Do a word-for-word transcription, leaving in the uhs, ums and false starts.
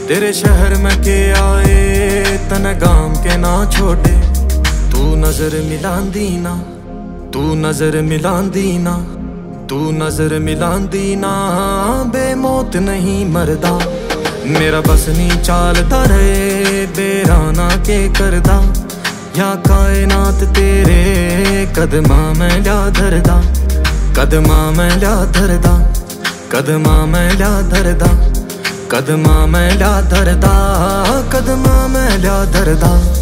तेरे शहर में के आए तन गाम के ना छोड़े। तू नजर मिलांदी ना, तू नजर मिलांदी ना, तू नजर मिलांदी ना, बेमौत नहीं मरदा। मेरा बस नहीं चालता रहे बेराना के करदा, या कायनात तेरे कदमा मैं ल्या धरदा, कदमा मैं ल्या धरदा, कदमा मैं ल्या धरदा, कदमा मैं ल्या धरदा, कदमा मैं ल्या धरदा।